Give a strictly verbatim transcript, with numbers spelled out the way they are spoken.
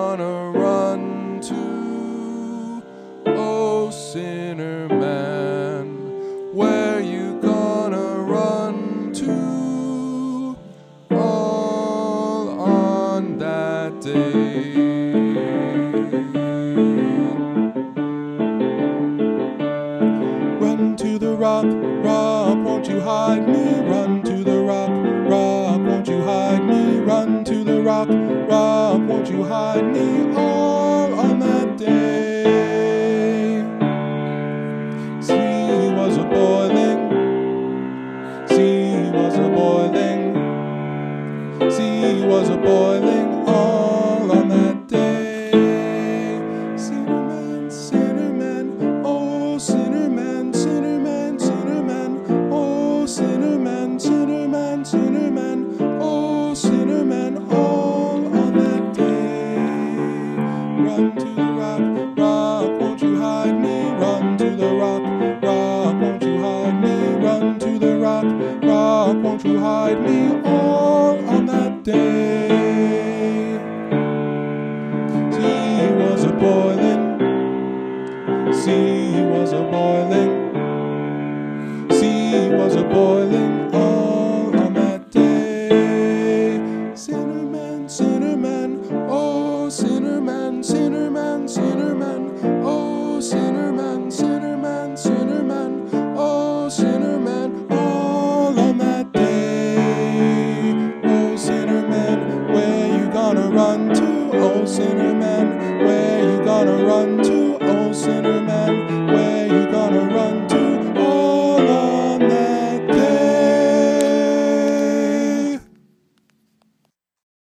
gonna run to? Oh, sinner man, where you gonna run to? All on that day. Run to the rock, rock, won't you hide me? Run to the rock, rock, won't you hide me? Run to the rock, rock, won't you hide me? All on that day. Sea was a boiling, sea was a boiling, sea was a boiling, all on that day. Sinner man, sinner man, oh sinner man, sinner man, sinner man, oh sinner man, sinner man, sinner man, oh sinner man, all on that day. Run to the rock, rock, won't you hide me? Run to the rock, rock, won't you hide me? Run to the rock, rock, won't you hide me? All on that day. Sea was a boiling, sea was a boiling, sea was a boiling, all on that day. Sinner man, sinner man, oh sinner man, sinner man, sinner man, oh sinner man, sinner man, sinner man, oh sinner man, all on that day. Oh sinner man, where you gonna run to? Oh sinner man, where you gonna run to? Oh sinner